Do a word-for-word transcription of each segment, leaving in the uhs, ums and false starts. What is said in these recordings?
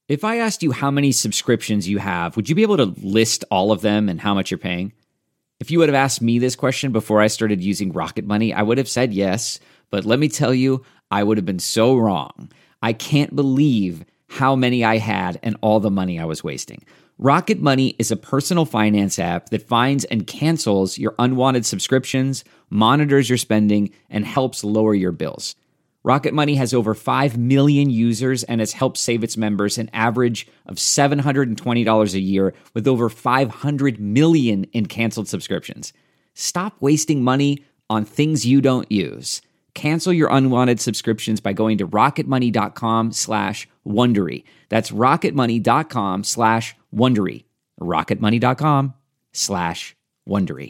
If I asked you how many subscriptions you have, would you be able to list all of them and how much you're paying? If you would have asked me this question before I started using Rocket Money, I would have said yes, but let me tell you, I would have been so wrong. I can't believe how many I had and all the money I was wasting. Rocket Money is a personal finance app that finds and cancels your unwanted subscriptions, monitors your spending, and helps lower your bills. Rocket Money has over five million users and has helped save its members an average of seven hundred twenty dollars a year with over five hundred million in canceled subscriptions. Stop wasting money on things you don't use. Cancel your unwanted subscriptions by going to rocketmoney.com slash Wondery. That's rocketmoney.com slash Wondery. rocketmoney.com slash Wondery.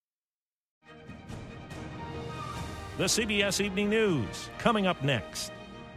The C B S Evening News, coming up next.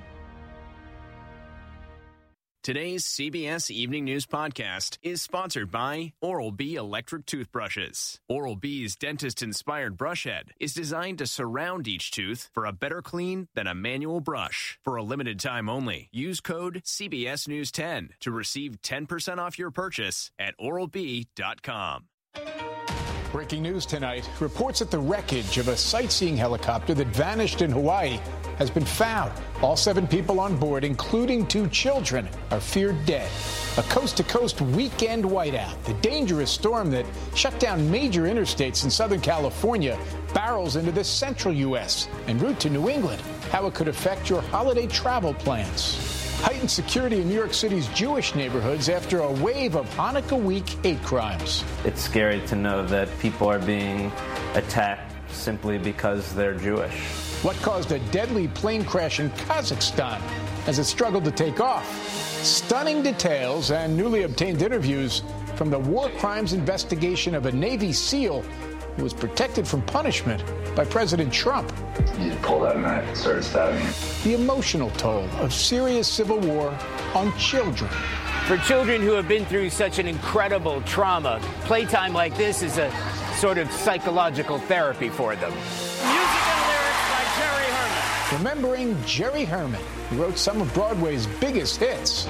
Today's C B S Evening News podcast is sponsored by Oral-B Electric Toothbrushes. Oral-B's dentist-inspired brush head is designed to surround each tooth for a better clean than a manual brush. For a limited time only, use code C B S News ten to receive ten percent off your purchase at oral b dot com. Breaking news tonight. Reports that the wreckage of a sightseeing helicopter that vanished in Hawaii has been found. All seven people on board, including two children, are feared dead. A coast-to-coast weekend whiteout. The dangerous storm that shut down major interstates in Southern California barrels into the central U S en route to New England. How it could affect your holiday travel plans. Heightened security in New York City's Jewish neighborhoods after a wave of Hanukkah week hate crimes. It's scary to know that people are being attacked simply because they're Jewish. What caused a deadly plane crash in Kazakhstan as it struggled to take off? Stunning details and newly obtained interviews from the war crimes investigation of a Navy SEAL who was protected from punishment by President Trump. He just pulled out a knife and started stabbing him. The emotional toll of Syria's civil war on children. For children who have been through such an incredible trauma, playtime like this is a sort of psychological therapy for them. Music and lyrics by Jerry Herman. Remembering Jerry Herman, who wrote some of Broadway's biggest hits.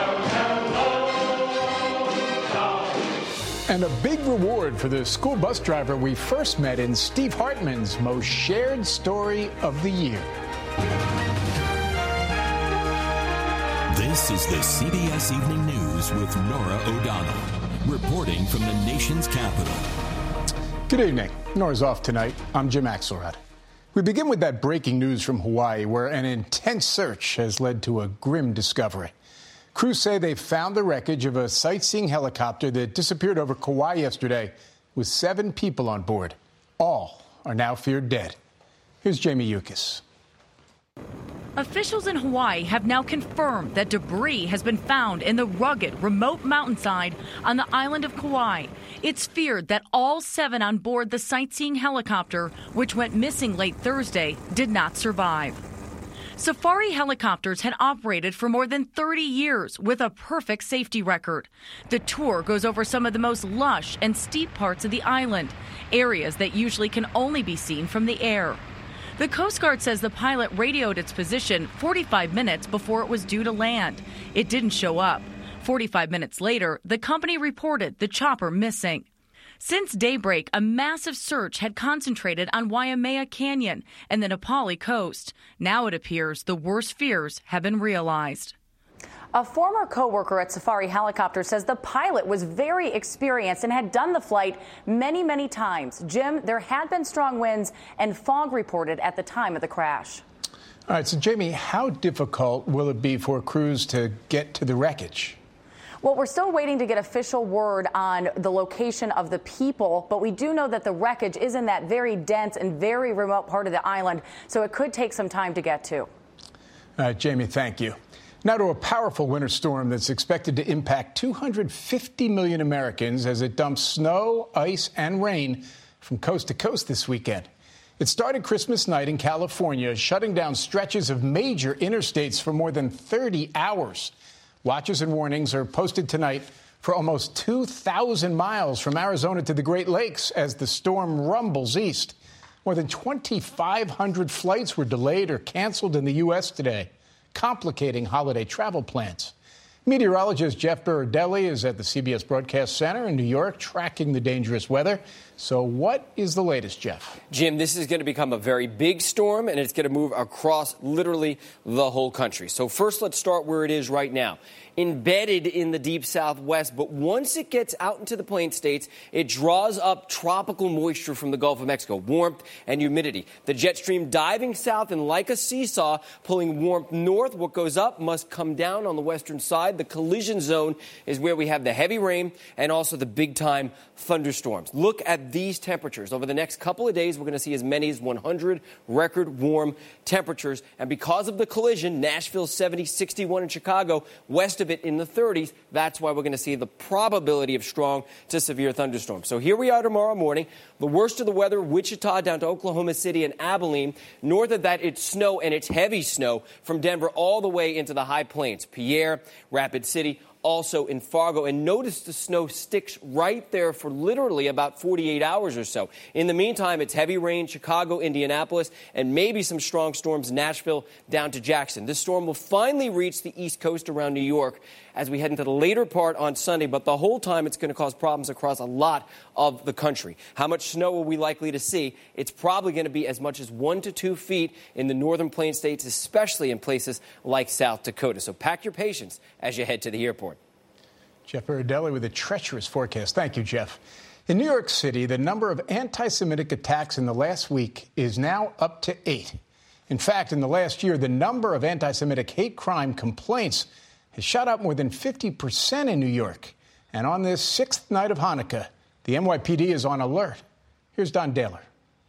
And a big reward for the school bus driver we first met in Steve Hartman's most shared story of the year. This is the C B S Evening News with Norah O'Donnell, reporting from the nation's capital. Good evening. Nora's off tonight. I'm Jim Axelrod. We begin with that breaking news from Hawaii, where an intense search has led to a grim discovery. Crews say they found the wreckage of a sightseeing helicopter that disappeared over Kauai yesterday with seven people on board. All are now feared dead. Here's Jamie Yukas. Officials in Hawaii have now confirmed that debris has been found in the rugged, remote mountainside on the island of Kauai. It's feared that all seven on board the sightseeing helicopter, which went missing late Thursday, did not survive. Safari helicopters had operated for more than thirty years with a perfect safety record. The tour goes over some of the most lush and steep parts of the island, areas that usually can only be seen from the air. The Coast Guard says the pilot radioed its position forty-five minutes before it was due to land. It didn't show up. forty-five minutes later, the company reported the chopper missing. Since daybreak, a massive search had concentrated on Waimea Canyon and the Na Pali coast. Now it appears the worst fears have been realized. A former co-worker at Safari Helicopter says the pilot was very experienced and had done the flight many, many times. Jim, there had been strong winds and fog reported at the time of the crash. All right, so Jamie, how difficult will it be for crews to get to the wreckage? Well, we're still waiting to get official word on the location of the people, but we do know that the wreckage is in that very dense and very remote part of the island, so it could take some time to get to. All right, Jamie, thank you. Now to a powerful winter storm that's expected to impact two hundred fifty million Americans as it dumps snow, ice, and rain from coast to coast this weekend. It started Christmas night in California, shutting down stretches of major interstates for more than thirty hours. Watches and warnings are posted tonight for almost two thousand miles from Arizona to the Great Lakes as the storm rumbles east. More than twenty-five hundred flights were delayed or canceled in the U S today, complicating holiday travel plans. Meteorologist Jeff Berardelli is at the C B S Broadcast Center in New York tracking the dangerous weather. So what is the latest, Jeff? Jim, this is going to become a very big storm, and it's going to move across literally the whole country. So first, let's start where it is right now. Embedded in the deep southwest, but once it gets out into the plain states, it draws up tropical moisture from the Gulf of Mexico, warmth and humidity. The jet stream diving south and like a seesaw, pulling warmth north. What goes up must come down on the western side. The collision zone is where we have the heavy rain and also the big-time thunderstorms. Look at these temperatures. Over the next couple of days, we're going to see as many as one hundred record warm temperatures. And because of the collision, Nashville seventy, sixty-one in Chicago, west of it in the thirties. That's why we're going to see the probability of strong to severe thunderstorms. So here we are tomorrow morning. The worst of the weather, Wichita down to Oklahoma City and Abilene. North of that, it's snow, and it's heavy snow from Denver all the way into the high plains. Pierre, Rapid City, also in Fargo. And notice the snow sticks right there for literally about forty-eight hours or so. In the meantime, it's heavy rain, Chicago, Indianapolis, and maybe some strong storms, Nashville down to Jackson. This storm will finally reach the East Coast around New York as we head into the later part on Sunday, but the whole time it's going to cause problems across a lot of the country. How much snow are we likely to see? It's probably going to be as much as one to two feet in the northern plain states, especially in places like South Dakota. So pack your patience as you head to the airport. Jeff Berardelli with a treacherous forecast. Thank you, Jeff. In New York City, the number of anti-Semitic attacks in the last week is now up to eight. In fact, in the last year, the number of anti-Semitic hate crime complaints has shot up more than fifty percent in New York. And on this sixth night of Hanukkah, the N Y P D is on alert. Here's Don Dahler.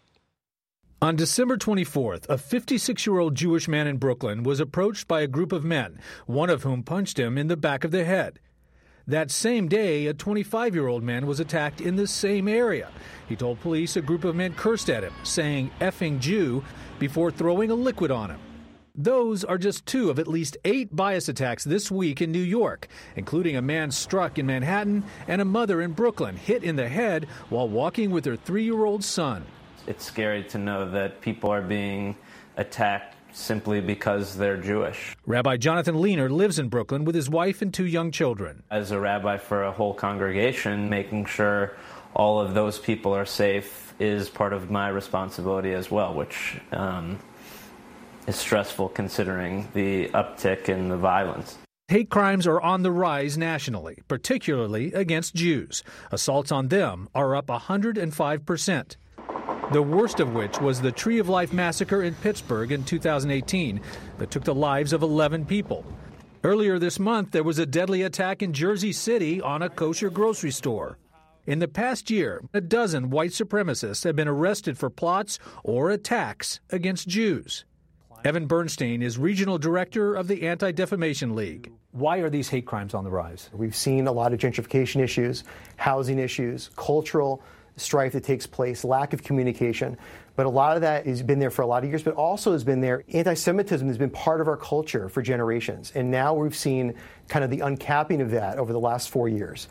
On December twenty-fourth, a fifty-six-year-old Jewish man in Brooklyn was approached by a group of men, one of whom punched him in the back of the head. That same day, a twenty-five-year-old man was attacked in the same area. He told police a group of men cursed at him, saying "effing Jew," before throwing a liquid on him. Those are just two of at least eight bias attacks this week in New York, including a man struck in Manhattan and a mother in Brooklyn hit in the head while walking with her three-year-old son. It's scary to know that people are being attacked simply because they're Jewish. Rabbi Jonathan Leaner lives in Brooklyn with his wife and two young children. As a rabbi for a whole congregation, making sure all of those people are safe is part of my responsibility as well, which um, is stressful considering the uptick in the violence. Hate crimes are on the rise nationally, particularly against Jews. Assaults on them are up one hundred five percent. The worst of which was the Tree of Life massacre in Pittsburgh in two thousand eighteen that took the lives of eleven people. Earlier this month, there was a deadly attack in Jersey City on a kosher grocery store. In the past year, a dozen white supremacists have been arrested for plots or attacks against Jews. Evan Bernstein is regional director of the Anti-Defamation League. Why are these hate crimes on the rise? We've seen a lot of gentrification issues, housing issues, cultural strife that takes place, lack of communication. But a lot of that has been there for a lot of years, but also has been there. Anti-Semitism has been part of our culture for generations. And now we've seen kind of the uncapping of that over the last four years.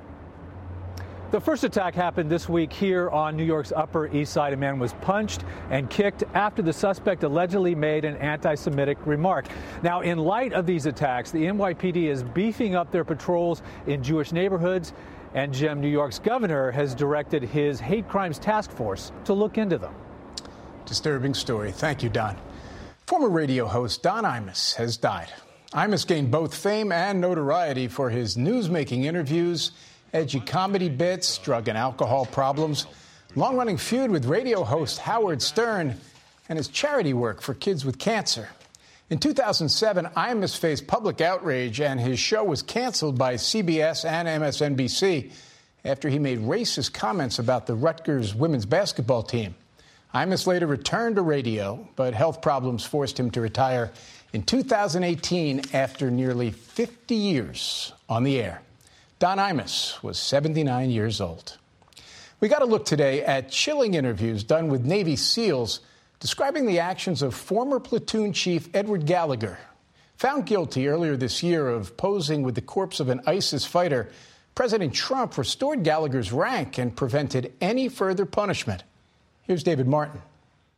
The first attack happened this week here on New York's Upper East Side. A man was punched and kicked after the suspect allegedly made an anti-Semitic remark. Now, in light of these attacks, the N Y P D is beefing up their patrols in Jewish neighborhoods. And Jim, New York's governor has directed his hate crimes task force to look into them. Disturbing story. Thank you, Don. Former radio host Don Imus has died. Imus gained both fame and notoriety for his news-making interviews, edgy comedy bits, drug and alcohol problems, long-running feud with radio host Howard Stern, and his charity work for kids with cancer. In two thousand seven, Imus faced public outrage, and his show was canceled by C B S and M S N B C after he made racist comments about the Rutgers women's basketball team. Imus later returned to radio, but health problems forced him to retire in two thousand eighteen after nearly fifty years on the air. Don Imus was seventy-nine years old. We got to look today at chilling interviews done with Navy SEALs describing the actions of former platoon chief Edward Gallagher. Found guilty earlier this year of posing with the corpse of an ISIS fighter, President Trump restored Gallagher's rank and prevented any further punishment. Here's David Martin.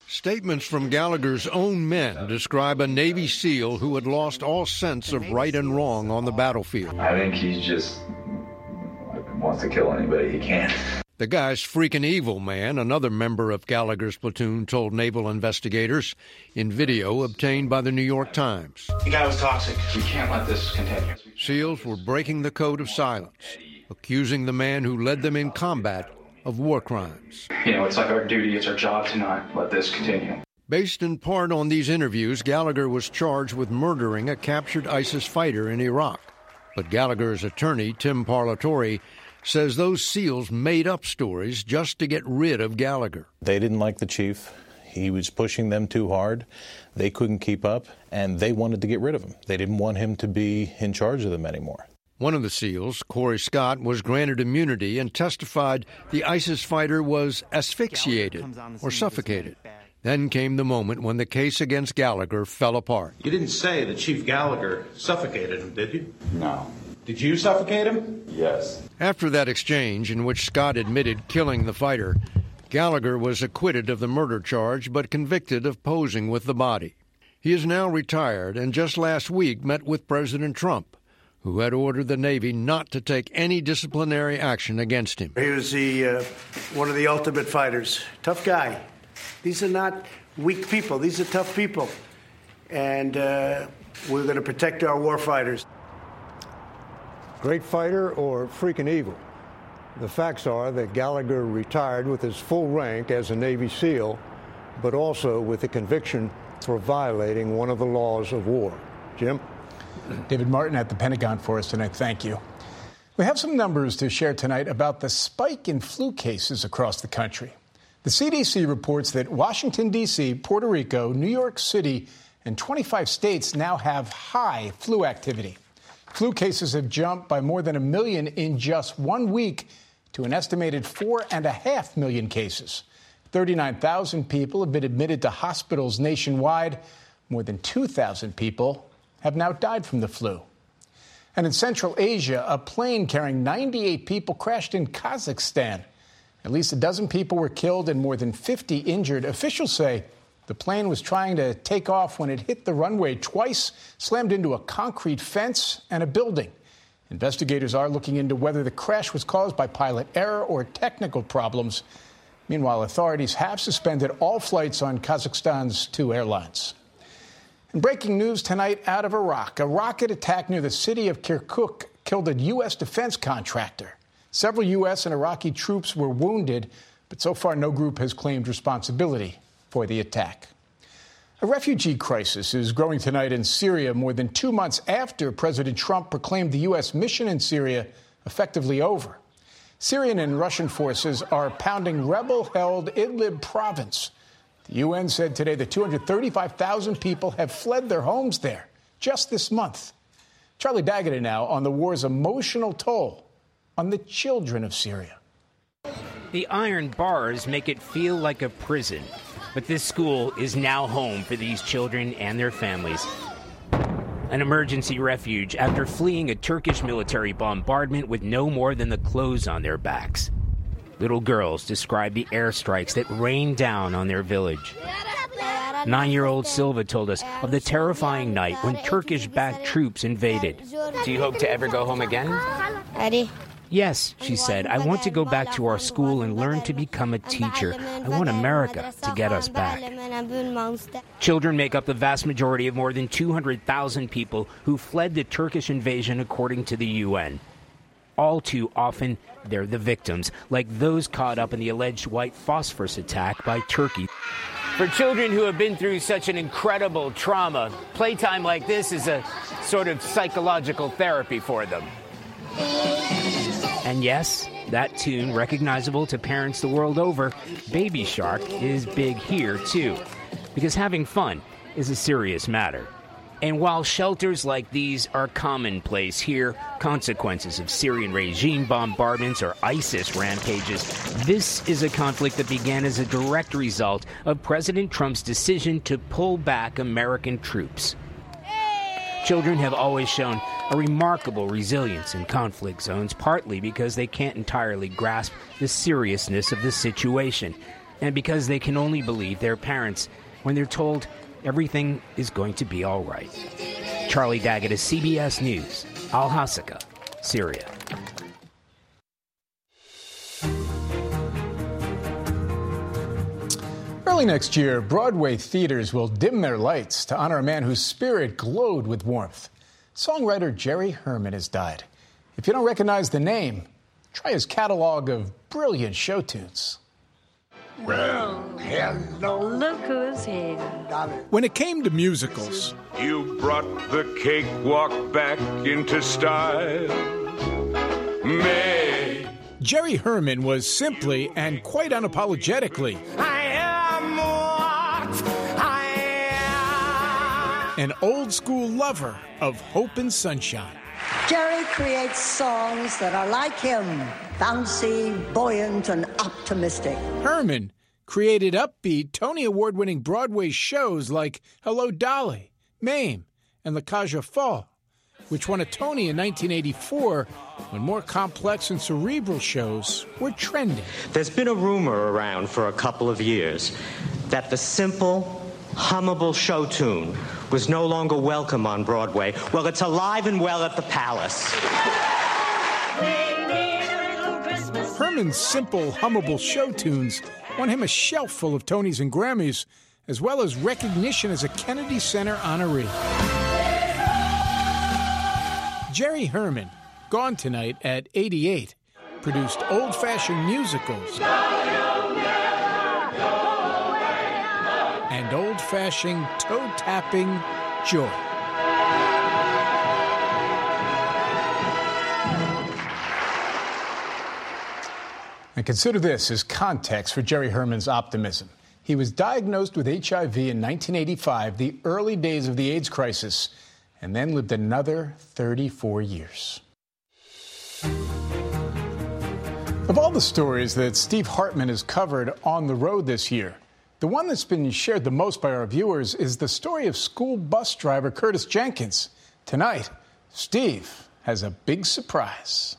Statements from Gallagher's own men describe a Navy SEAL who had lost all sense of right and wrong on the battlefield. I think he's just wants to kill anybody he can. The guy's freaking evil, man, another member of Gallagher's platoon told naval investigators in video obtained by the New York Times. The guy was toxic. We can't let this continue. SEALs were breaking the code of silence, accusing the man who led them in combat of war crimes. You know, it's like our duty, it's our job to not let this continue. Based in part on these interviews, Gallagher was charged with murdering a captured ISIS fighter in Iraq. But Gallagher's attorney, Tim Parlatore, says those SEALs made up stories just to get rid of Gallagher. They didn't like the chief. He was pushing them too hard. They couldn't keep up, and they wanted to get rid of him. They didn't want him to be in charge of them anymore. One of the SEALs, Corey Scott, was granted immunity and testified the ISIS fighter was asphyxiated or suffocated. Then came the moment when the case against Gallagher fell apart. You didn't say that Chief Gallagher suffocated him, did you? No. Did you suffocate him? Yes. After that exchange, in which Scott admitted killing the fighter, Gallagher was acquitted of the murder charge but convicted of posing with the body. He is now retired and just last week met with President Trump, who had ordered the Navy not to take any disciplinary action against him. He was the uh, one of the ultimate fighters. Tough guy. These are not weak people. These are tough people. And uh, we're going to protect our war fighters. Great fighter or freaking evil? The facts are that Gallagher retired with his full rank as a Navy SEAL, but also with a conviction for violating one of the laws of war. Jim? David Martin at the Pentagon for us tonight. Thank you. We have some numbers to share tonight about the spike in flu cases across the country. The C D C reports that Washington, D C, Puerto Rico, New York City, and twenty-five states now have high flu activity. Flu cases have jumped by more than a million in just one week to an estimated four and a half million cases. thirty-nine thousand people have been admitted to hospitals nationwide. More than two thousand people have now died from the flu. And in Central Asia, a plane carrying ninety-eight people crashed in Kazakhstan. At least a dozen people were killed and more than fifty injured. Officials say the plane was trying to take off when it hit the runway twice, slammed into a concrete fence and a building. Investigators are looking into whether the crash was caused by pilot error or technical problems. Meanwhile, authorities have suspended all flights on Kazakhstan's two airlines. And breaking news tonight out of Iraq. A rocket attack near the city of Kirkuk killed a U S defense contractor. Several U S and Iraqi troops were wounded, but so far no group has claimed responsibility for the attack. A refugee crisis is growing tonight in Syria more than two months after President Trump proclaimed the U S mission in Syria effectively over. Syrian and Russian forces are pounding rebel-held Idlib province. The U N said today that two hundred thirty-five thousand people have fled their homes there just this month. Charlie D'Agata now on the war's emotional toll on the children of Syria. The iron bars make it feel like a prison, but this school is now home for these children and their families. An emergency refuge after fleeing a Turkish military bombardment with no more than the clothes on their backs. Little girls describe the airstrikes that rained down on their village. Nine-year-old Silva told us of the terrifying night when Turkish-backed troops invaded. Do you hope to ever go home again? Yes, she said, I want to go back to our school and learn to become a teacher. I want America to get us back. Children make up the vast majority of more than two hundred thousand people who fled the Turkish invasion, according to the U N. All too often, they're the victims, like those caught up in the alleged white phosphorus attack by Turkey. For children who have been through such an incredible trauma, playtime like this is a sort of psychological therapy for them. And yes, that tune, recognizable to parents the world over, Baby Shark, is big here, too. Because having fun is a serious matter. And while shelters like these are commonplace here, consequences of Syrian regime bombardments or ISIS rampages, this is a conflict that began as a direct result of President Trump's decision to pull back American troops. Children have always shown a remarkable resilience in conflict zones, partly because they can't entirely grasp the seriousness of the situation. and because they can only believe their parents when they're told everything is going to be all right. Charlie Daggett is C B S News, Al-Hasaka, Syria. Early next year, Broadway theaters will dim their lights to honor a man whose spirit glowed with warmth. Songwriter Jerry Herman has died. If you don't recognize the name, try his catalog of brilliant show tunes. Well, hello. Look who's here. When it came to musicals, you brought the cakewalk back into style. May. Jerry Herman was simply and quite unapologetically I am what I am. an old-school lover of hope and sunshine. Jerry creates songs that are like him, bouncy, buoyant, and optimistic. Herman created upbeat, Tony Award-winning Broadway shows like Hello, Dolly, Mame, and La Cage aux Folles, which won a Tony in nineteen eighty-four when more complex and cerebral shows were trending. There's been a rumor around for a couple of years that the simple, hummable show tune was no longer welcome on Broadway. Well, it's alive and well at the Palace. Herman's simple, hummable show tunes won him a shelf full of Tonys and Grammys, as well as recognition as a Kennedy Center honoree. Jerry Herman, gone tonight at eighty-eight, produced old-fashioned musicals and old-fashioned toe-tapping joy. And consider this as context for Jerry Herman's optimism. He was diagnosed with H I V in nineteen eighty-five, the early days of the AIDS crisis, and then lived another thirty-four years. Of all the stories that Steve Hartman has covered on the road this year, the one that's been shared the most by our viewers is the story of school bus driver Curtis Jenkins. Tonight, Steve has a big surprise.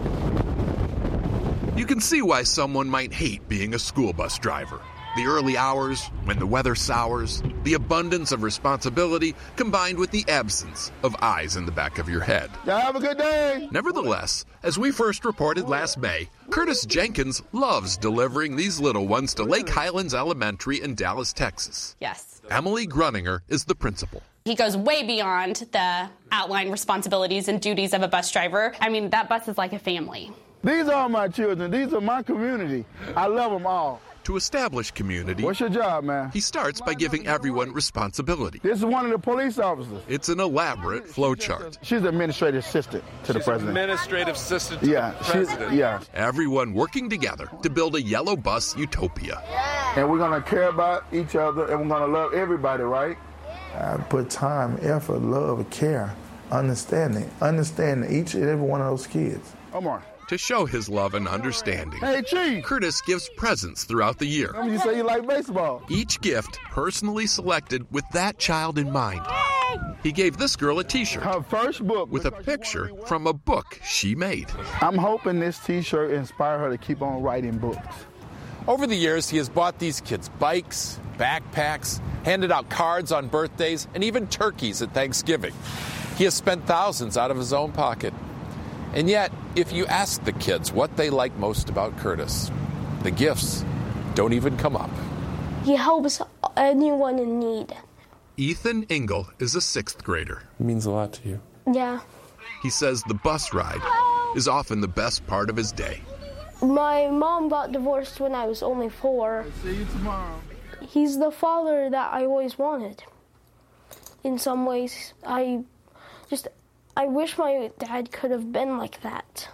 You can see why someone might hate being a school bus driver. The early hours, when the weather sours, the abundance of responsibility combined with the absence of eyes in the back of your head. Y'all have a good day. Nevertheless, as we first reported last May, Curtis Jenkins loves delivering these little ones to Lake Highlands Elementary in Dallas, Texas. Yes. Emily Grunninger is the principal. He goes way beyond the outlined responsibilities and duties of a bus driver. I mean, that bus is like a family. These are my children. These are my community. I love them all. To establish community, what's your job, man? He starts by giving everyone responsibility. This is one of the police officers. It's an elaborate flowchart. She's the administrative assistant to the She's president. Administrative assistant to yeah, the president. Yeah. Everyone working together to build a yellow bus utopia. And we're going to care about each other, and we're going to love everybody, right? I put time, effort, love, care, understanding, understanding each and every one of those kids. Omar. To show his love and understanding, hey, Chief. Curtis gives presents throughout the year. You say you like baseball. Each gift personally selected with that child in mind. He gave this girl a T-shirt. Her first book. With a picture from a book she made. I'm hoping this T-shirt inspire her to keep on writing books. Over the years, he has bought these kids bikes, backpacks, handed out cards on birthdays, and even turkeys at Thanksgiving. He has spent thousands out of his own pocket. And yet, if you ask the kids what they like most about Curtis, the gifts don't even come up. He helps anyone in need. Ethan Engel is a sixth grader. It means a lot to you. Yeah. He says the bus ride is often the best part of his day. My mom got divorced when I was only four. I'll see you tomorrow. He's the father that I always wanted. In some ways, I just... I wish my dad could have been like that.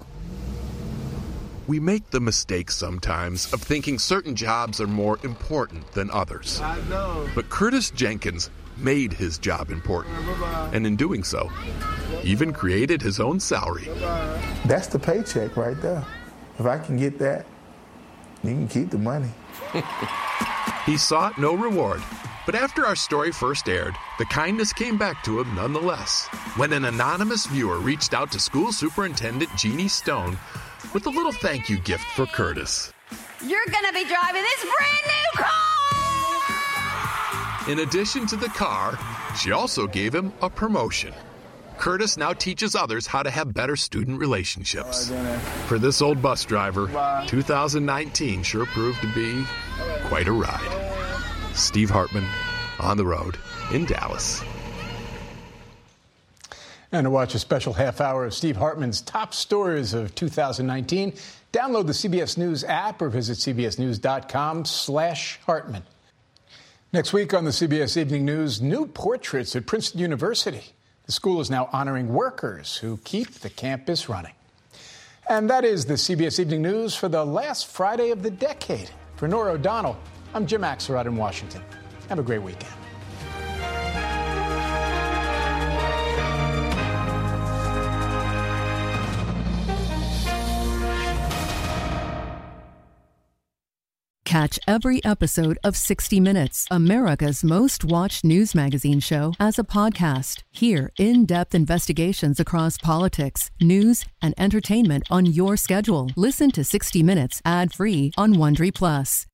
We make the mistake sometimes of thinking certain jobs are more important than others. I know. But Curtis Jenkins made his job important. Bye-bye. And in doing so, even created his own salary. Bye-bye. That's the paycheck right there. If I can get that, you can keep the money. He sought no reward. But after our story first aired, the kindness came back to him nonetheless. When an anonymous viewer reached out to school superintendent Jeannie Stone with a little thank you gift for Curtis. You're going to be driving this brand new car! In addition to the car, she also gave him a promotion. Curtis now teaches others how to have better student relationships. For this old bus driver, two thousand nineteen sure proved to be quite a ride. Steve Hartman, on the road in Dallas. And to watch a special half hour of Steve Hartman's top stories of two thousand nineteen, download the C B S News app or visit cbsnews.com slash Hartman. Next week on the C B S Evening News, new portraits at Princeton University. The school is now honoring workers who keep the campus running. And that is the C B S Evening News for the last Friday of the decade. For Norah O'Donnell, I'm Jim Axelrod in Washington. Have a great weekend. Catch every episode of sixty minutes, America's most watched news magazine show, as a podcast. Hear in-depth investigations across politics, news, and entertainment on your schedule. Listen to sixty minutes ad-free on Wondery Plus.